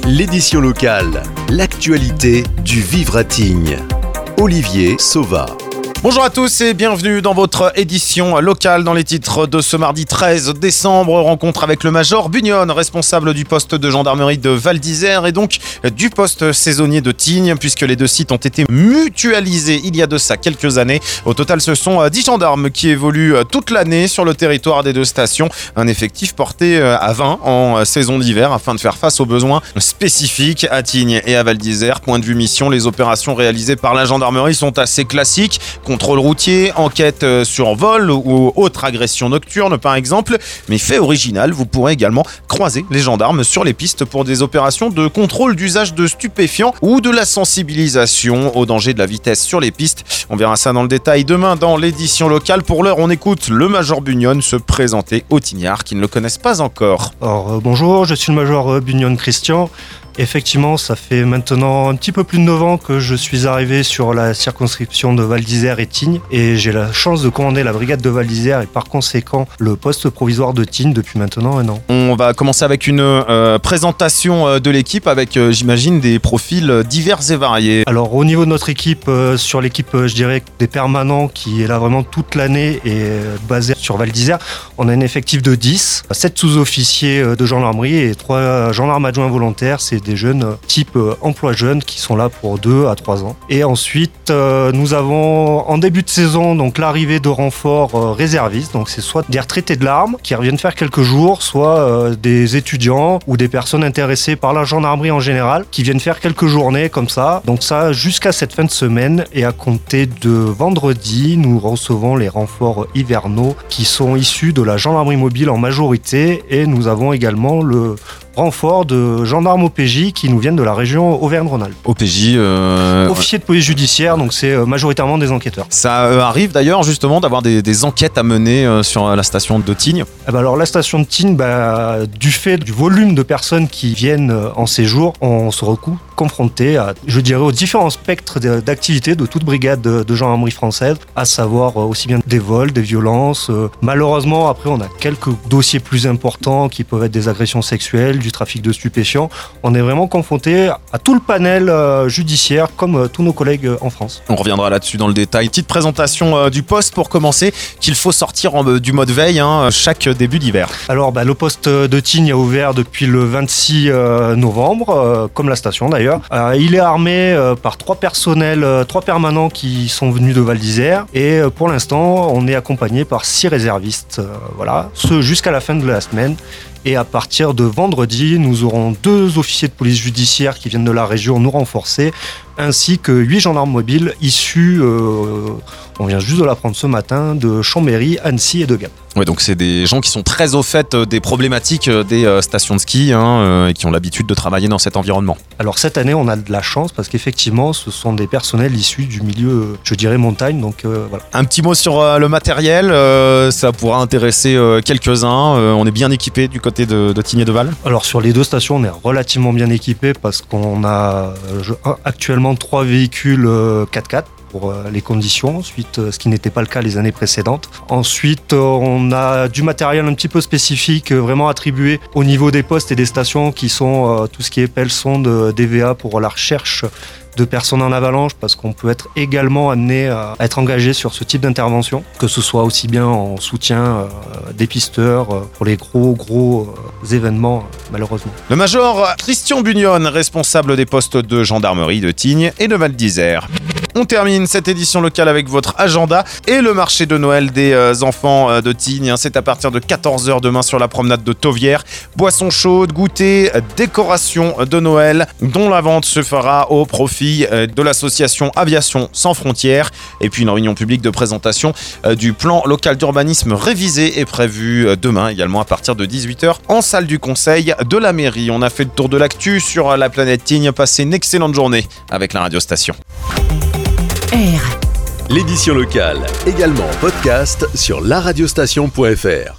L'édition locale, l'actualité du vivre à Tignes. Olivier Sauva. Bonjour à tous et bienvenue dans votre édition locale. Dans les titres de ce mardi 13 décembre, rencontre avec le major Bugnon, responsable du poste de gendarmerie de Val d'Isère et donc du poste saisonnier de Tignes, puisque les deux sites ont été mutualisés il y a de ça quelques années. Au total, ce sont 10 gendarmes qui évoluent toute l'année sur le territoire des deux stations. Un effectif porté à 20 en saison d'hiver afin de faire face aux besoins spécifiques à Tignes et à Val d'Isère. Point de vue mission, les opérations réalisées par la gendarmerie sont assez classiques. Contrôle routier, enquête sur vol ou autre agression nocturne par exemple. Mais fait original, vous pourrez également croiser les gendarmes sur les pistes pour des opérations de contrôle d'usage de stupéfiants ou de la sensibilisation au danger de la vitesse sur les pistes. On verra ça dans le détail demain dans l'édition locale. Pour l'heure, on écoute le major Bugnon se présenter aux Tignards qui ne le connaissent pas encore. Alors bonjour, je suis le major Bugnon Christian. Effectivement, ça fait maintenant un petit peu plus de 9 ans que je suis arrivé sur la circonscription de Val d'Isère et Tignes et j'ai la chance de commander la brigade de Val d'Isère et par conséquent le poste provisoire de Tignes depuis maintenant 1 an. On va commencer avec une présentation de l'équipe avec, j'imagine, des profils divers et variés. Alors au niveau de notre équipe, sur l'équipe, je dirais des permanents qui est là vraiment toute l'année et basée sur Val d'Isère, on a un effectif de 10, 7 sous-officiers de gendarmerie et 3 gendarmes adjoints volontaires. C'est des jeunes type emploi jeune qui sont là pour 2 à 3 ans. Et ensuite, nous avons en début de saison donc l'arrivée de renforts réservistes. Donc c'est soit des retraités de l'arme qui reviennent faire quelques jours, soit des étudiants ou des personnes intéressées par la gendarmerie en général qui viennent faire quelques journées comme ça. Donc ça jusqu'à cette fin de semaine et à compter de vendredi, nous recevons les renforts hivernaux qui sont issus de la gendarmerie mobile en majorité et nous avons également le renfort de gendarmes OPJ qui nous viennent de la région Auvergne-Rhône-Alpes. OPJ, officier de police judiciaire, donc c'est majoritairement des enquêteurs. Ça arrive d'ailleurs justement d'avoir des enquêtes à mener sur la station de Tignes. Alors la station de Tignes, du fait du volume de personnes qui viennent en séjour, on se retrouve confronté à, je dirais, aux différents spectres d'activités de toute brigade de gendarmerie française, à savoir aussi bien des vols, des violences. Malheureusement, après, on a quelques dossiers plus importants qui peuvent être des agressions sexuelles, du trafic de stupéfiants. On est vraiment confronté à tout le panel judiciaire, comme tous nos collègues en France. On reviendra là-dessus dans le détail. Petite présentation du poste pour commencer, qu'il faut sortir du mode veille chaque début d'hiver. Alors, le poste de Tignes a ouvert depuis le 26 novembre, comme la station d'ailleurs. Il est armé par 3 personnels, 3 permanents qui sont venus de Val d'Isère et pour l'instant on est accompagné par 6 réservistes, ce jusqu'à la fin de la semaine. Et à partir de vendredi, nous aurons 2 officiers de police judiciaire qui viennent de la région nous renforcer, ainsi que 8 gendarmes mobiles issus, on vient juste de l'apprendre ce matin, de Chambéry, Annecy et de Gap. Ouais, donc c'est des gens qui sont très au fait des problématiques des stations de ski et qui ont l'habitude de travailler dans cet environnement. Alors cette année, on a de la chance parce qu'effectivement, ce sont des personnels issus du milieu, je dirais, montagne. Donc voilà. Un petit mot sur le matériel, ça pourra intéresser quelques-uns. On est bien équipé du côté de Tignes et de Val. Alors sur les 2 stations, on est relativement bien équipé parce qu'on a actuellement 3 véhicules 4x4. Pour les conditions, ensuite ce qui n'était pas le cas les années précédentes. Ensuite, on a du matériel un petit peu spécifique vraiment attribué au niveau des postes et des stations qui sont tout ce qui est pelle sonde DVA pour la recherche de personnes en avalanche parce qu'on peut être également amené à être engagé sur ce type d'intervention, que ce soit aussi bien en soutien des pisteurs pour les gros événements malheureusement. Le major Christian Bugnon, responsable des postes de gendarmerie de Tignes et de Val d'Isère. On termine cette édition locale avec votre agenda et le marché de Noël des enfants de Tignes. C'est à partir de 14h demain sur la promenade de Tauvière. Boissons chaudes, goûters, décorations de Noël dont la vente se fera au profit de l'association Aviation Sans Frontières. Et puis une réunion publique de présentation du plan local d'urbanisme révisé est prévue demain également à partir de 18h en salle du conseil de la mairie. On a fait le tour de l'actu sur la planète Tignes. Passez une excellente journée avec la radiostation. L'édition locale, également en podcast sur laradiostation.fr.